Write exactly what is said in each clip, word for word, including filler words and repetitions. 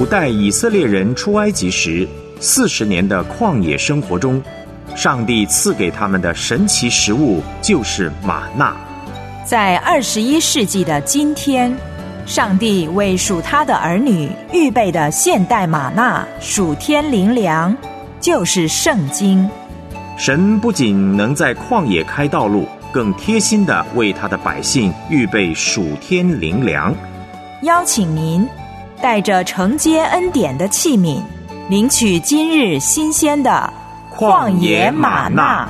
古代以色列人出埃及时四十年的旷野生活中，上帝赐给他们的神奇食物就是玛纳。 在二十一世纪的今天，上帝为属他的儿女预备的现代玛纳属天灵粮，就是圣经。 神不仅能在旷野开道路，更贴心地为他的百姓预备属天灵粮。 邀请您带着承接恩典的器皿，领取今日新鲜的旷野玛纳。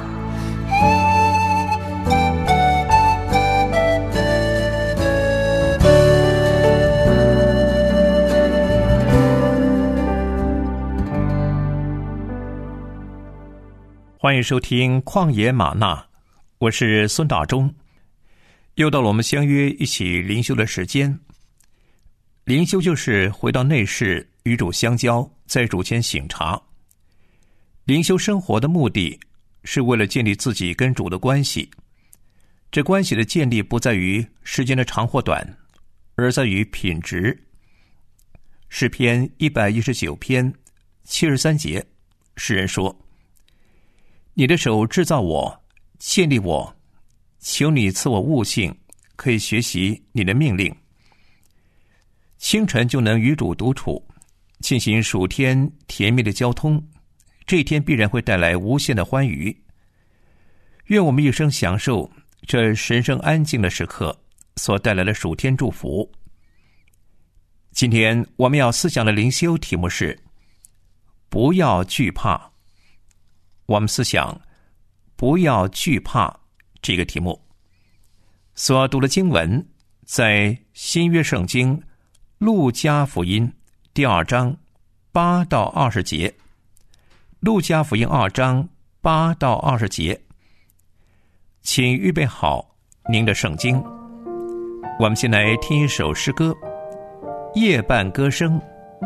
欢迎收听旷野玛纳，我是孙大中。又到了我们相约一起灵修的时间。灵修就是回到内室与主相交，在主前省察。灵修生活的目的是为了建立自己跟主的关系，这关系的建立不在于时间的长或短，而在于品质。诗篇一百一十九篇七十三节，诗人说：你的手制造我，建立我，求你赐我悟性，可以学习你的命令。清晨就能与主独处，进行属天甜蜜的交通，这一天必然会带来无限的欢愉。愿我们一生享受这神圣安静的时刻所带来的属天祝福。今天我们要思想的灵修题目是不要惧怕。我们思想不要惧怕这个题目。所读的经文在新约圣经路加福音第二章八到二十节。路加福音二章八到二十节，请预备好您的圣经。我们先来听一首诗歌，夜半歌声。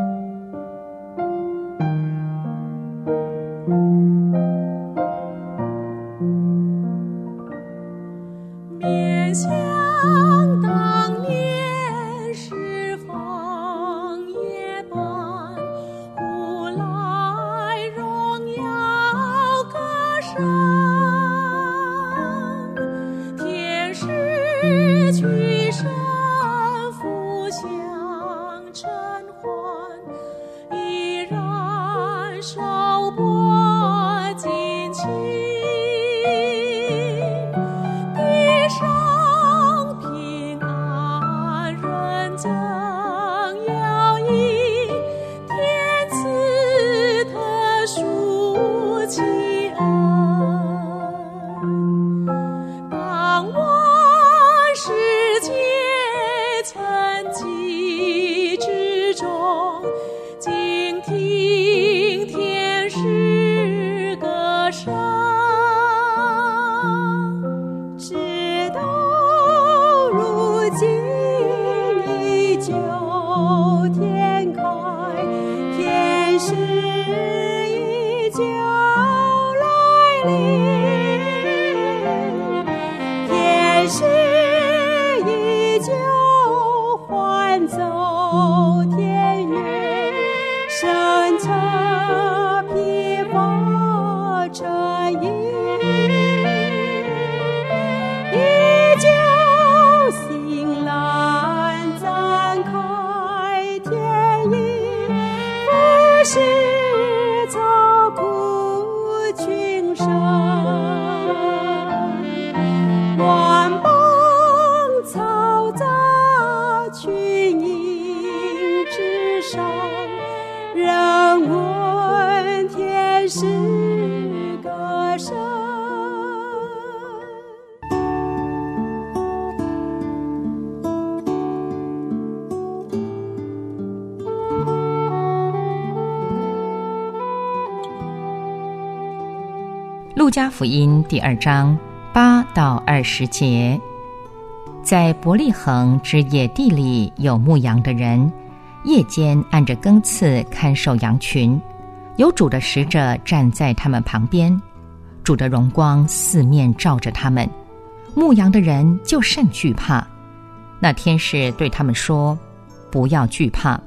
路加福音第二章八到二十节，在伯利恒之野地里有牧羊的人，夜间按着更次看守羊群，有主的使者站在他们旁边，主的荣光四面照着他们，牧羊的人就甚惧怕。那天使对他们说：不要惧怕，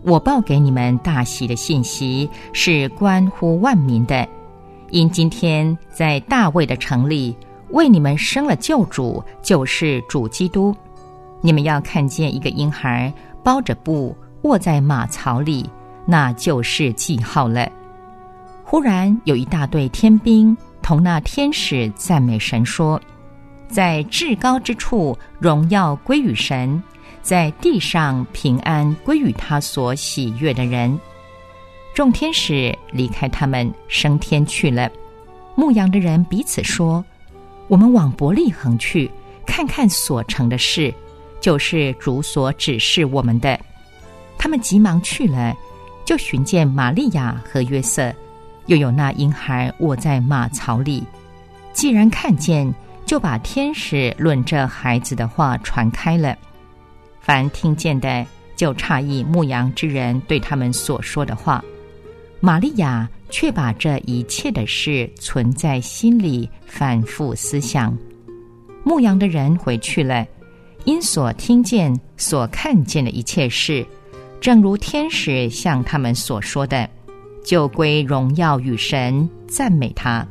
我报给你们大喜的信息，是关乎万民的。因今天在大卫的城里为你们生了救主，就是主基督。你们要看见一个婴孩包着布卧在马槽里，那就是记号了。忽然有一大队天兵同那天使赞美神说，在至高之处荣耀归于神，在地上平安归于他所喜悦的人。众天使离开他们升天去了。牧羊的人彼此说，我们往伯利恒去，看看所成的事，就是主所指示我们的。他们急忙去了，就寻见玛利亚和约瑟，又有那婴孩卧在马槽里。既然看见，就把天使论这孩子的话传开了。凡听见的就诧异牧羊之人对他们所说的话，玛利亚却把这一切的事存在心里，反复思想。牧羊的人回去了，因所听见所看见的一切事，正如天使向他们所说的，就归荣耀与神，赞美他。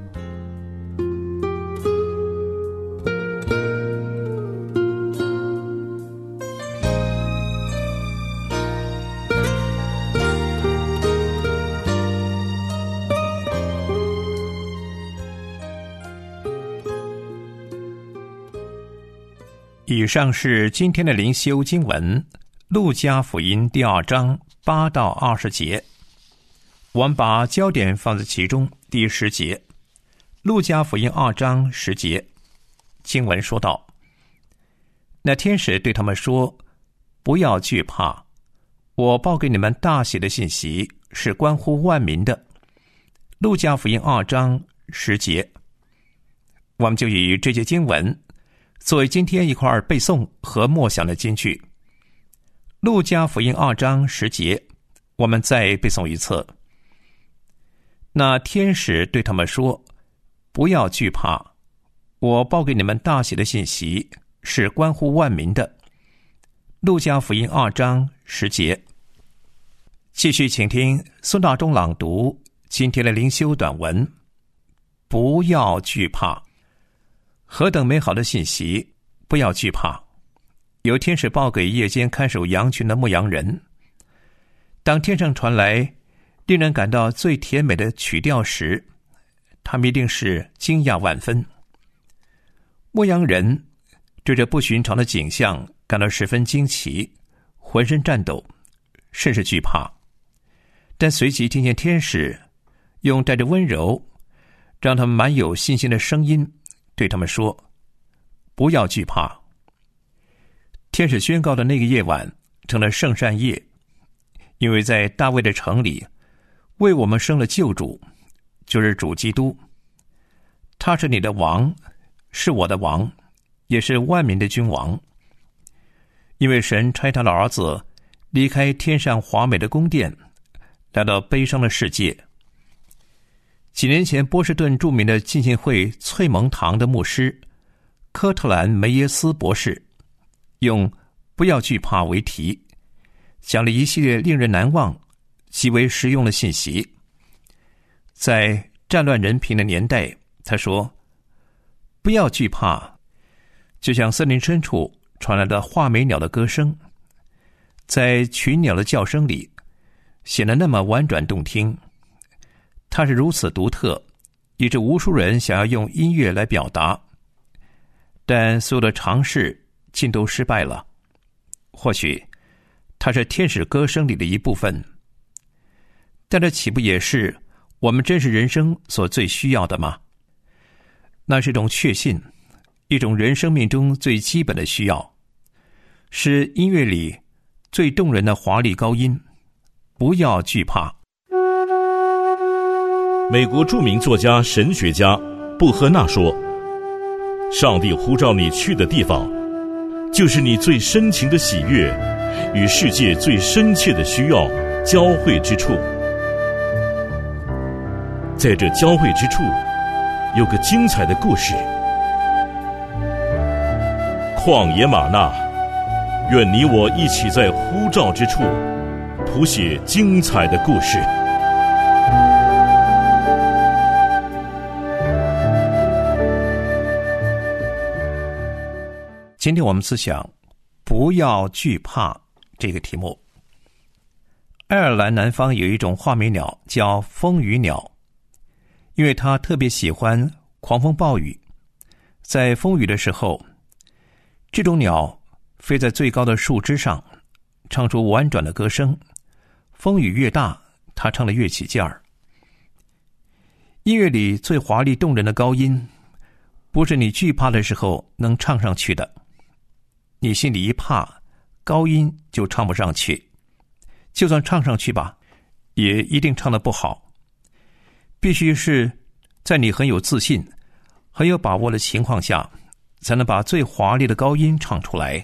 以上是今天的灵修经文，路加福音第二章八到二十节。我们把焦点放在其中第十节，路加福音二章十节，经文说道：那天使对他们说，不要惧怕，我报给你们大喜的信息，是关乎万民的。路加福音二章十节。我们就以这节经文作为今天一块背诵和默想的金句。路加福音二章十节，我们再背诵一次。那天使对他们说，不要惧怕，我报给你们大喜的信息，是关乎万民的。路加福音二章十节。继续请听孙大中朗读今天的灵修短文，不要惧怕。何等美好的信息！不要惧怕。有天使报给夜间看守羊群的牧羊人。当天上传来令人感到最甜美的曲调时，他们一定是惊讶万分。牧羊人对这不寻常的景象感到十分惊奇，浑身颤抖，甚是惧怕。但随即听见天使用带着温柔让他们满有信心的声音对他们说，不要惧怕。天使宣告的那个夜晚成了圣善夜，因为在大卫的城里为我们生了救主，就是主基督。他是你的王，是我的王，也是万民的君王。因为神差他的儿子离开天上华美的宫殿，来到悲伤的世界。几年前，波士顿著名的浸信会翠蒙堂的牧师科特兰梅耶斯博士用不要惧怕为题，讲了一系列令人难忘极为实用的信息。在战乱人贫的年代，他说，不要惧怕，就像森林深处传来的画眉鸟的歌声，在群鸟的叫声里显得那么婉转动听。它是如此独特，以致无数人想要用音乐来表达，但所有的尝试尽都失败了。或许它是天使歌声里的一部分，但这岂不也是我们真实人生所最需要的吗？那是一种确信，一种人生命中最基本的需要，是音乐里最动人的华丽高音。不要惧怕。 美国著名作家、神学家布赫纳说，上帝呼召你去的地方，就是你最深情的喜悦与世界最深切的需要交汇之处。在这交汇之处，有个精彩的故事。旷野吗哪，愿你我一起在呼召之处谱写精彩的故事。 今天我们思想不要惧怕这个题目。爱尔兰南方有一种画眉鸟叫风雨鸟，因为它特别喜欢狂风暴雨。在风雨的时候，这种鸟飞在最高的树枝上，唱出婉转的歌声。风雨越大，它唱得越起劲儿。音乐里最华丽动人的高音，不是你惧怕的时候能唱上去的。你心里一怕，高音就唱不上去，就算唱上去吧，也一定唱得不好。必须是在你很有自信、很有把握的情况下，才能把最华丽的高音唱出来。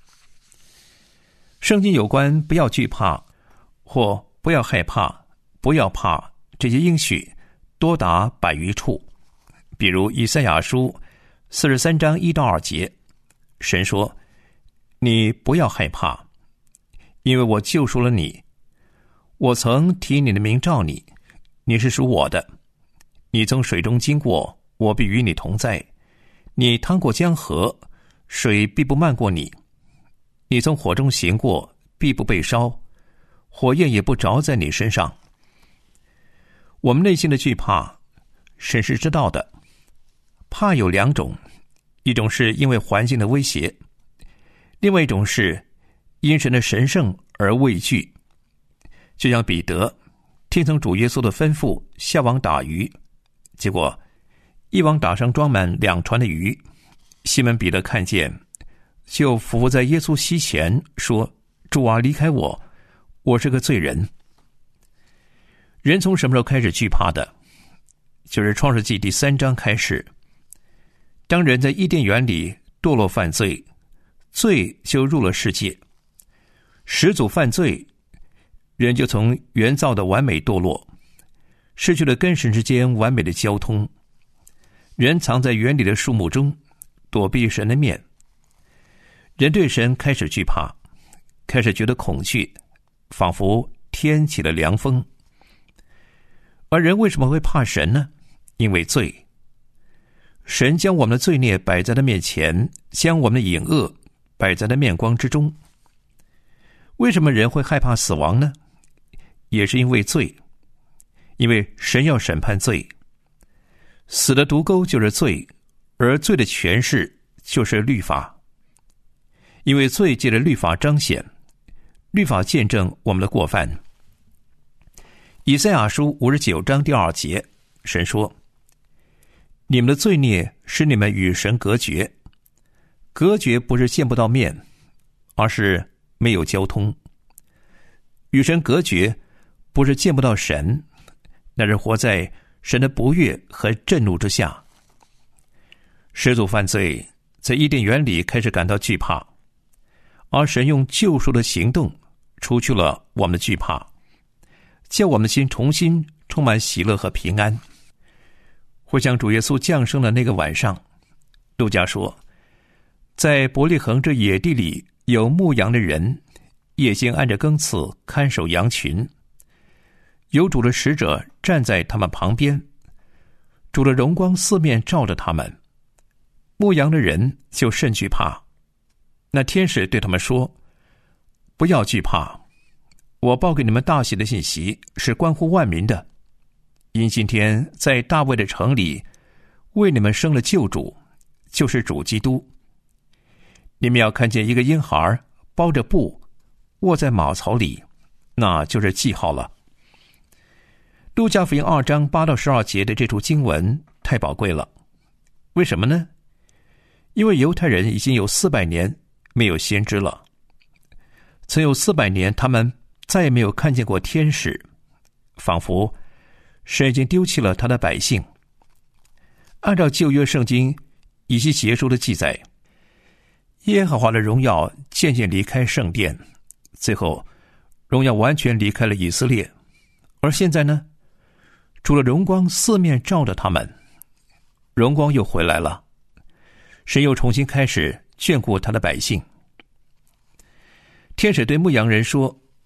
圣经有关不要惧怕或不要害怕、不要怕这些应许多达百余处。比如以赛亚书四十三章一到二节，神说：你不要害怕，因为我救赎了你，我曾提你的名召你，你是属我的。你从水中经过，我必与你同在。你趟过江河，水必不漫过你。你从火中行过，必不被烧，火焰也不着在你身上。我们内心的惧怕，神是知道的。怕有两种，一种是因为环境的威胁，另外一种是因神的神圣而畏惧。就像彼得听从主耶稣的吩咐下网打鱼，结果一网打上装满两船的鱼。西门彼得看见，就俯伏在耶稣膝前说：主啊，离开我，我是个罪人。人从什么时候开始惧怕的？就是创世纪第三章开始。当人在伊甸园里堕落犯罪，罪就入了世界。始祖犯罪，人就从原造的完美堕落，失去了跟神之间完美的交通。人藏在园里的树木中，躲避神的面。人对神开始惧怕，开始觉得恐惧，仿佛天起了凉风。而人为什么会怕神呢？因为罪。神将我们的罪孽摆在他面前，将我们的隐恶摆在他面光之中。为什么人会害怕死亡呢？也是因为罪。因为神要审判罪，死的毒钩就是罪，而罪的权势就是律法。因为罪借着律法彰显，律法见证我们的过犯。以赛亚书五十九章第二节，神说：你们的罪孽使你们与神隔绝。隔绝不是见不到面，而是没有交通。与神隔绝不是见不到神，那是活在神的不悦和震怒之下。始祖犯罪，在伊甸园里开始感到惧怕，而神用救赎的行动除去了我们的惧怕，叫我们的心重新充满喜乐和平安。回想主耶稣降生的那个晚上，路加说，在伯利恒这野地里有牧羊的人，夜间按着更次看守羊群，有主的使者站在他们旁边，主的荣光四面照着他们，牧羊的人就甚惧怕。那天使对他们说：不要惧怕，我报给你们大喜的信息是关乎万民的，因今天在大卫的城里为你们生了救主，就是主基督。你们要看见一个婴孩包着布卧在马槽里，那就是记号了。路加福音二章八到十二节的这处经文太宝贵了。为什么呢？因为犹太人已经有四百年没有先知了，曾有四百年他们再也没有看见过天使，仿佛神已经丢弃了他的百姓。按照旧约圣经以西结书的记载，耶和华的荣耀渐渐离开圣殿，最后荣耀完全离开了以色列。而现在呢，主的荣光四面照着他们，荣光又回来了，神又重新开始眷顾他的百姓。天使对牧羊人说：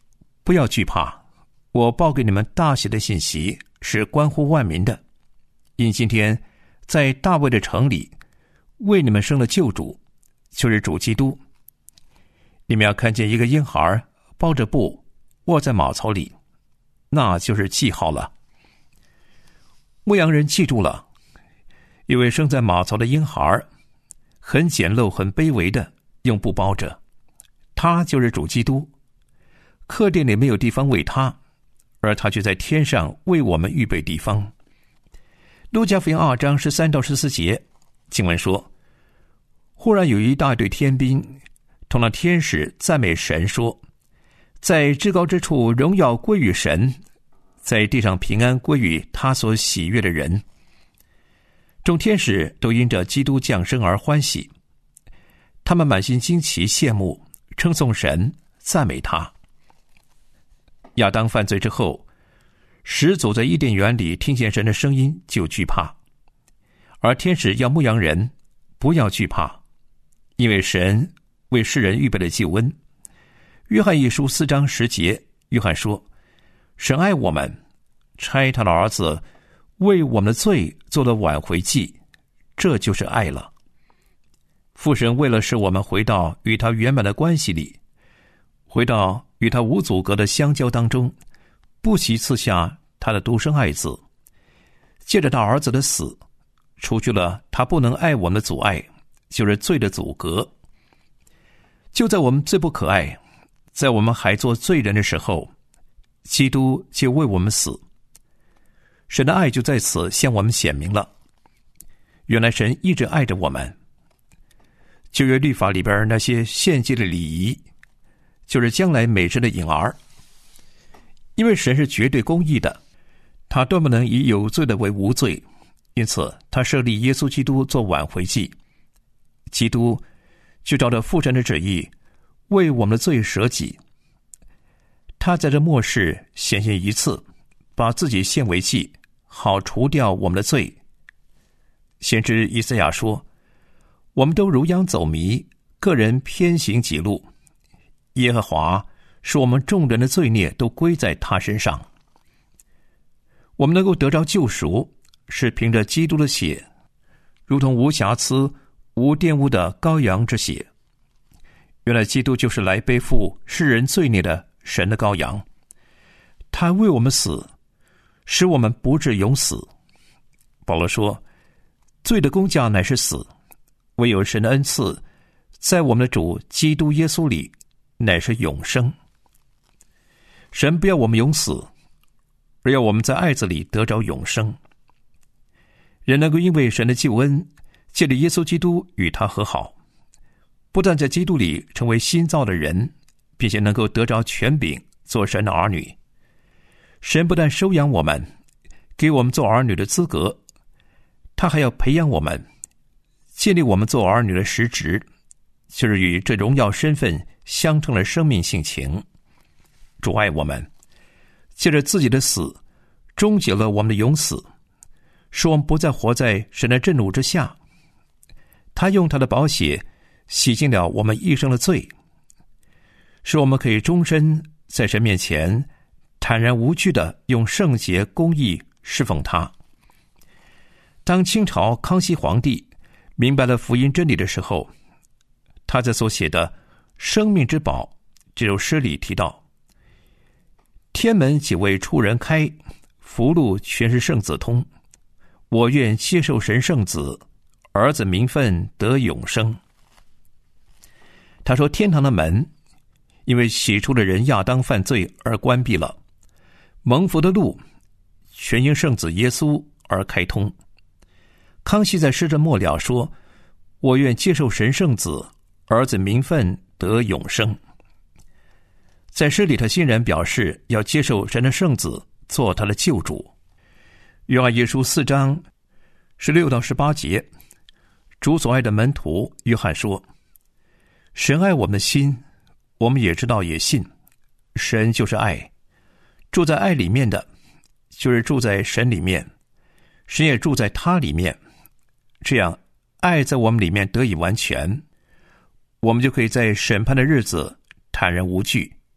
不要惧怕，我报给你们大喜的信息是关乎万民的，因今天在大卫的城里为你们生了救主，就是主基督。你们要看见一个婴孩包着布卧在马槽里，那就是记号了。牧羊人记住了，因为生在马槽的婴孩很简陋很卑微的用布包着，他就是主基督。客店里没有地方为他，而他却在天上为我们预备地方。路加福音二章十三到十四节经文说，忽然有一大队天兵同那天使赞美神说，在至高之处荣耀归于神，在地上平安归于他所喜悦的人。众天使都因着基督降生而欢喜，他们满心惊奇羡慕，称颂神，赞美他。亚当犯罪之后，始祖在伊甸园里听见神的声音就惧怕，而天使要牧羊人不要惧怕，因为神为世人预备了救恩。约翰一书四章十节，约翰说，神爱我们，差他的儿子为我们的罪做了挽回祭，这就是爱了。父神为了使我们回到与他圆满的关系里，回到与他无阻隔的相交当中，不惜赐下他的独生爱子，借着他儿子的死，除去了他不能爱我们的阻碍，就是罪的阻隔。就在我们最不可爱，在我们还做罪人的时候，基督就为我们死。神的爱就在此向我们显明了。原来神一直爱着我们。旧约律法里边那些献祭的礼仪，就是将来美事的影儿。因为神是绝对公义的，他断不能以有罪的为无罪，因此他设立耶稣基督做挽回祭。基督就照着父神的旨意为我们的罪舍己。他在这末世显现一次，把自己献为祭，好除掉我们的罪。先知以赛亚说，我们都如羊走迷，个人偏行己路，耶和华使我们众人的罪孽都归在他身上。我们能够得着救赎，是凭着基督的血，如同无瑕疵无玷污的羔羊之血。原来基督就是来背负世人罪孽的神的羔羊，他为我们死，使我们不至永死。保罗说，罪的工价乃是死，唯有神的恩赐在我们的主基督耶稣里乃是永生。神不要我们永死，而要我们在爱子里得着永生。人能够因为神的救恩，借着耶稣基督与他和好，不但在基督里成为新造的人，并且能够得着权柄做神的儿女。神不但收养我们，给我们做儿女的资格，他还要培养我们，建立我们做儿女的实质，就是与这荣耀身份相称的生命性情。主爱我们，借着自己的死终结了我们的永死，使我们不再活在神的震怒之下。他用他的宝血洗净了我们一生的罪，使我们可以终身在神面前坦然无惧地用圣洁公义侍奉他。当清朝康熙皇帝明白了福音真理的时候，他在所写的《生命之宝》这首诗里提到，天门几为出人开，福禄全是圣子通。我愿接受神圣子，儿子名分得永生。他说，天堂的门因为起初的人亚当犯罪而关闭了，蒙福的路全因圣子耶稣而开通。康熙在诗的末了说，我愿接受神圣子，儿子名分得永生。在诗里，他欣然表示要接受神的圣子做他的救主。约翰一书四章十六到十八节，主所爱的门徒约翰说，神爱我们的心，我们也知道也信，神就是爱，住在爱里面的，就是住在神里面，神也住在他里面，这样爱在我们里面得以完全，我们就可以在审判的日子坦然无惧，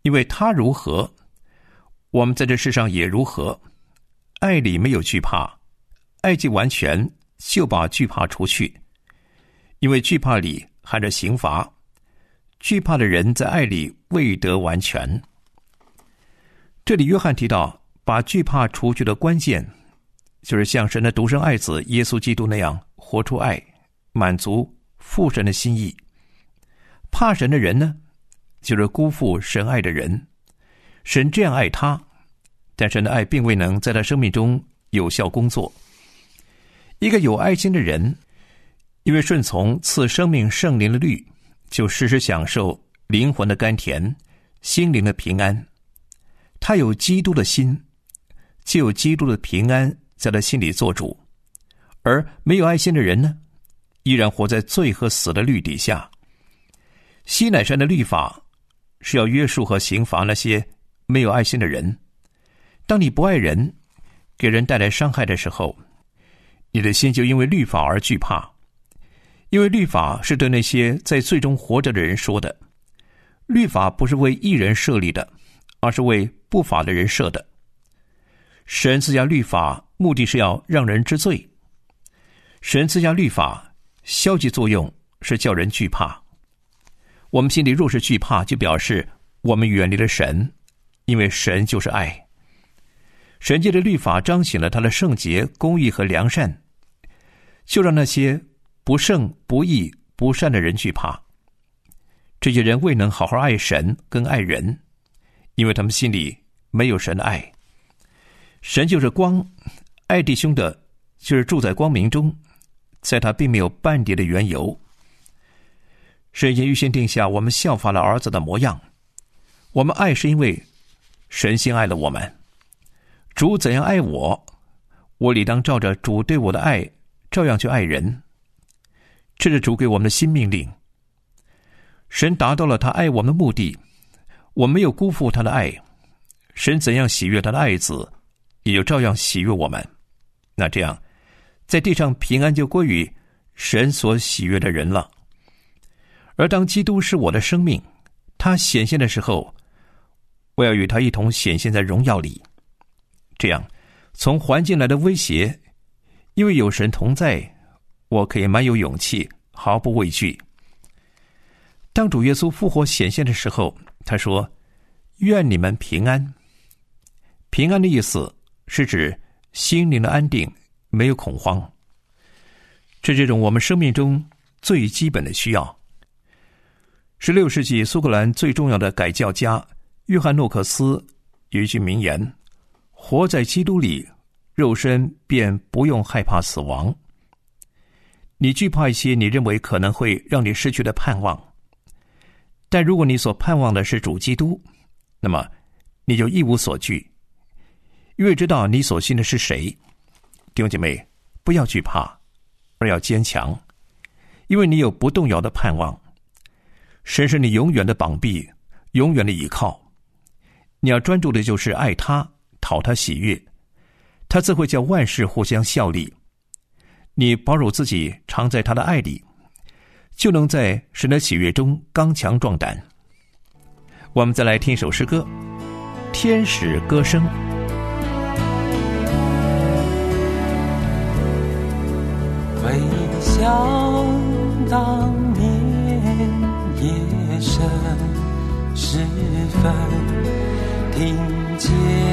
因为他如何，我们在这世上也如何。爱里没有惧怕，爱既完全，就把惧怕除去。因为惧怕里含着刑罚，惧怕的人在爱里未得完全。这里约翰提到把惧怕除去的关键，就是像神的独生爱子耶稣基督那样活出爱，满足父神的心意。怕神的人呢，就是辜负神爱的人。神这样爱他，但神的爱并未能在他生命中有效工作。一个有爱心的人，因为顺从赐生命圣灵的律，就时时享受灵魂的甘甜，心灵的平安。他有基督的心，就有基督的平安在他心里做主。而没有爱心的人呢，依然活在罪和死的律底下。西乃山的律法是要约束和刑罚那些没有爱心的人。当你不爱人，给人带来伤害的时候，你的心就因为律法而惧怕。因为律法是对那些在罪中活着的人说的。律法不是为义人设立的，而是为不法的人设的。神赐下律法，目的是要让人知罪。神赐下律法，消极作用是叫人惧怕。我们心里若是惧怕，就表示我们远离了神，因为神就是爱。神借着律法彰显了他的圣洁、公义和良善，就让那些不圣、不义、不善的人惧怕。这些人未能好好爱神跟爱人，因为他们心里没有神的爱。神就是光，爱弟兄的就是住在光明中，在他并没有半点的缘由。神已经预先定下我们效法了儿子的模样。我们爱是因为神先爱了我们。主怎样爱我，我理当照着主对我的爱照样去爱人。这是主给我们的新命令。神达到了他爱我们的目的，我没有辜负他的爱。神怎样喜悦他的爱子，也就照样喜悦我们。那这样，在地上平安就归于神所喜悦的人了。而当基督是我的生命，他显现的时候，我要与他一同显现在荣耀里。这样，从环境来的威胁，因为有神同在，我可以满有勇气，毫不畏惧。当主耶稣复活显现的时候，他说：愿你们平安。平安的意思是指心灵的安定，没有恐慌。这是这种我们生命中最基本的需要。十六世纪苏格兰最重要的改教家约翰诺克斯有一句名言：活在基督里，肉身便不用害怕死亡。你惧怕一些你认为可能会让你失去的盼望，但如果你所盼望的是主基督，那么你就一无所惧，因为知道你所信的是谁。弟兄姐妹，不要惧怕，而要坚强，因为你有不动摇的盼望。神是你永远的膀臂，永远的倚靠。你要专注的就是爱他，讨他喜悦，他自会叫万事互相效力。你保守自己常在他的爱里，就能在神的喜悦中刚强壮胆。我们再来听一首诗歌，天使歌声。 回想当年夜深时分，听见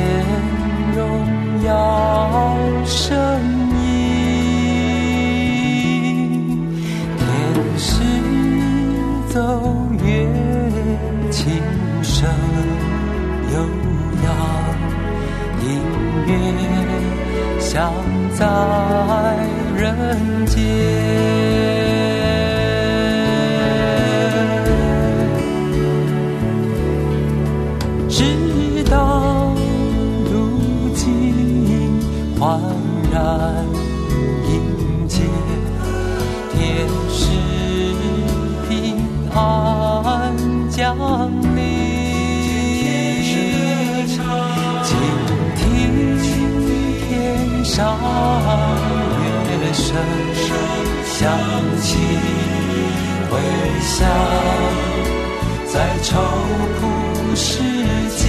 荣耀声音，天使奏乐琴声悠扬，音乐响在人间。直到如今焕然迎接，天使平安降临，静听天上乐声响起，回响在愁苦世界。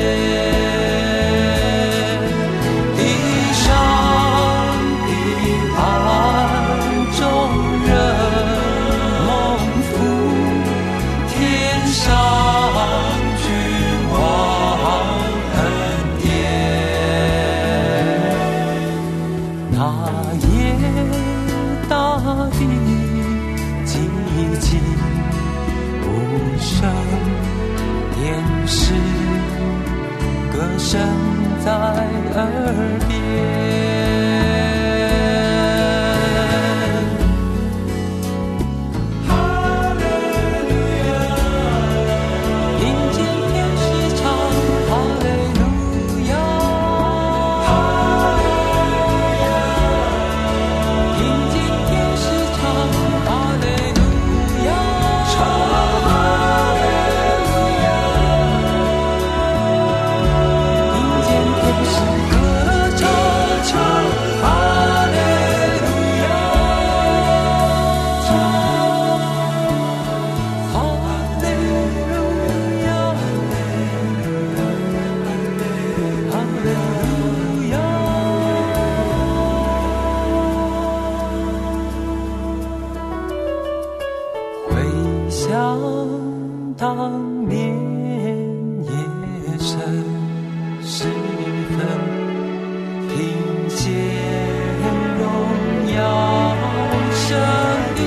地上的爱众人蒙福，天上君王恩典。那夜大地寂静无声，电视歌声在耳边，听见天使唱哈利路亚，听见天使唱哈利路亚，唱哈利路亚，听见天使歌唱唱哈利路亚，唱哈利路亚，哈利路亚。回想当年夜深时分，听见荣耀声音，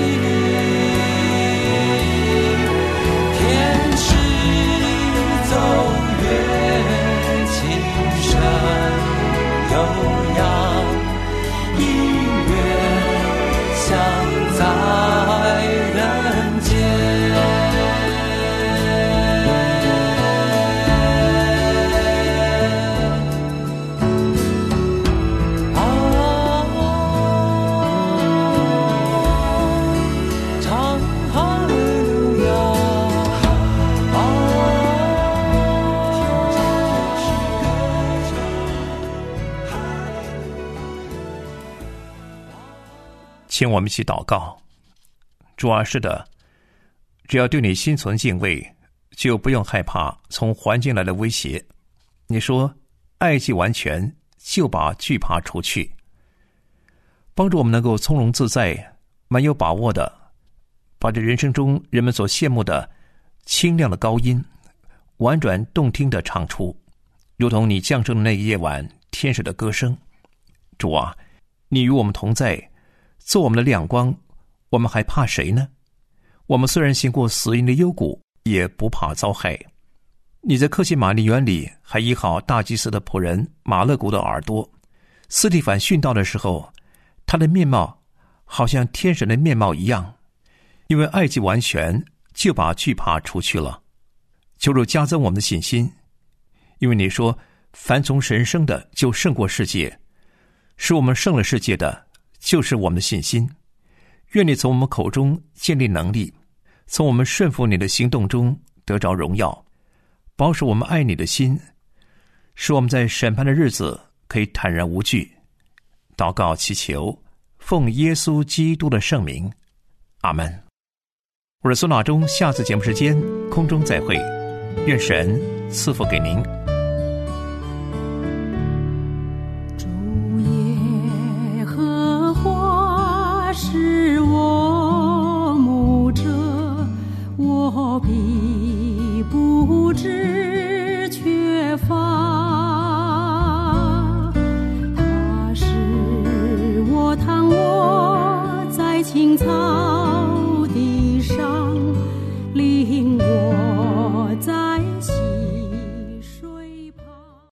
天使奏乐琴声悠扬，音乐响在人间。啊，唱哈利路亚，啊， 请我们一起祷告。主啊，是的，只要对你心存敬畏，就不用害怕从环境来的威胁。你说爱既完全，就把惧怕除去，帮助我们能够从容自在、蛮有把握的把这人生中人们所羡慕的清亮的高音婉转动听的唱出，如同你降生的那个夜晚天使的歌声。主啊，你与我们同在，做我们的亮光，我们还怕谁呢？我们虽然行过死荫的幽谷，也不怕遭害。你在客西马尼园里还医好大祭司的仆人马勒古的耳朵，斯蒂凡殉道的时候，他的面貌好像天神的面貌一样，因为爱既完全，就把惧怕除去了。求主加增我们的信心，因为你说凡从神生的就胜过世界，使我们胜了世界的就是我们的信心。愿你从我们口中建立能力，从我们顺服你的行动中得着荣耀，保守我们爱你的心，使我们在审判的日子可以坦然无惧。祷告祈求，奉耶稣基督的圣名，阿门。我是孙老忠，下次节目时间空中再会，愿神赐福给您。 主耶和华是我牧者，我必